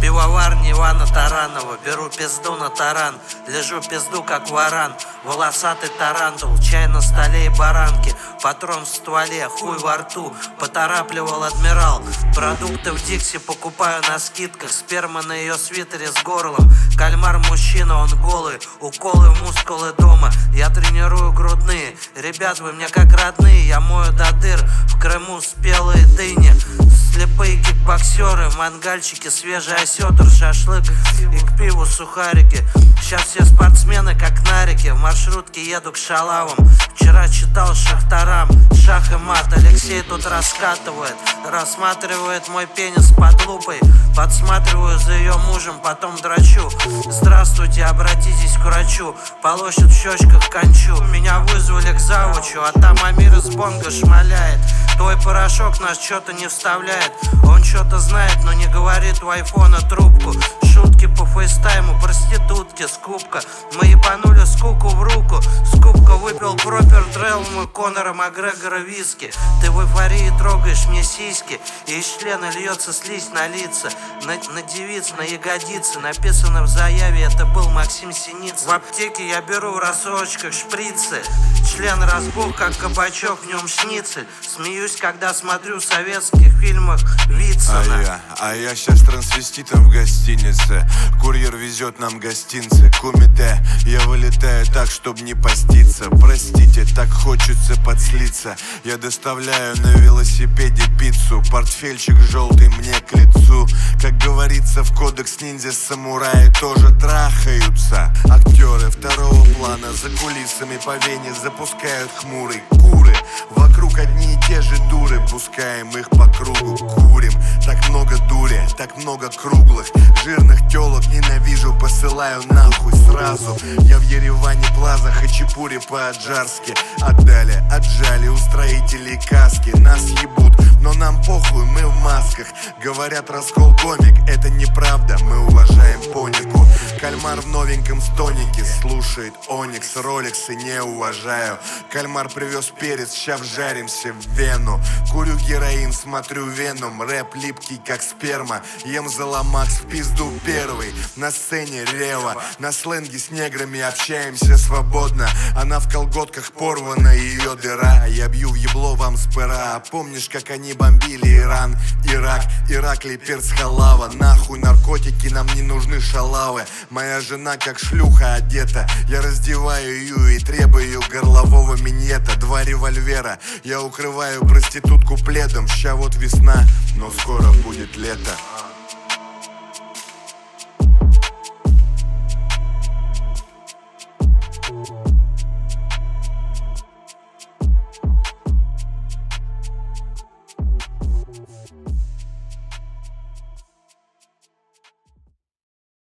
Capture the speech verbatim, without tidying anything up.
пивоварни Ивана Таранова. Беру пизду на таран, лежу пизду как варан. Волосатый тарантул, чай на столе и баранки. Патрон в стволе, хуй во рту, поторапливал адмирал. Продукты в Дикси покупаю на скидках. Сперма на ее свитере с горлом. Кальмар мужчина, он голый, уколы в мускулы дома. Я тренирую грудные, ребят, вы мне как родные. Я мою до дыр, в Крыму спелые дыни. Слепые кикбоксеры, мангальчики, свежий осетр, шашлык и к пиву сухарики. Сейчас все спортсмены как нарики, в маршрутке еду к шалавам. Вчера читал Шахтарам, шах и мат. Алексей тут раскатывает, рассматривает мой пенис под лупой. Подсматриваю за ее мужем, потом драчу. Здравствуйте, обратитесь к врачу. Полощет в щечках кончу. Меня вызвали к завучу, а там Амир из бонга шмаляет. Твой порошок нас что-то не вставляет. Он что-то знает, но не говорит в айфона трубку. Шутки по фейстайму, проститутки, скупка. Мы ебанули скуку в руку. Скупка выпил пропер Дрелму Конора Макгрегора виски. Ты в эйфории трогаешь мне сиськи, и из члена льется слизь на лица. На, на девиц, на ягодицы. Написано в заяве, это был Максим Синицын. В аптеке я беру в рассрочках шприцы. Член разбух, как кабачок, в нем шницель. Смеюсь, когда смотрю в советских фильмах Вицина. А я, а я сейчас трансвеститом в гостинице. Курьер везет нам гостинцы. Кумите, я вылетаю так, чтоб не поститься. Простите, так хочется подслиться. Я доставляю на велосипеде пиццу. Портфельчик желтый мне к лицу. Как говорится в кодекс ниндзя, самураи тоже трахаются. Актеры второго плана за кулисами по Вене запускают хмурый куры. Вокруг одни и те же дуры, пускаем их по кругу, курим. Так много дури, так много круглых жирных телок ненавижу, посылаю нахуй сразу. Я в Ереване Плаза, хачапури по-аджарски. Отдали, отжали устроителей каски. Нас ебут, но нам похуй, мы в масках. Говорят, раскол комик, это неправда, мы уважаем понику. Кальмар в новеньком стонике слушает Оникс, Ролексы не уважаю. Кальмар привез перец, ща вжаримся в вену. Курю героин, смотрю Веном, рэп липкий как сперма. Ем заломакс в пизду первый, на сцене рева. На сленге с неграми общаемся свободно. Она в колготках порвана, ее дыра. Я бью в ебло вам с пера. Помнишь, как они бомбили Иран, Ирак, Ираклий, перц, халава. Нахуй наркотики, нам не нужны шалавы. Моя жена как шлюха одета. Я раздеваю ее и требую горлового миньета. Два револьвера, я укрываю проститутку пледом. Ща вот весна, но скоро будет лето.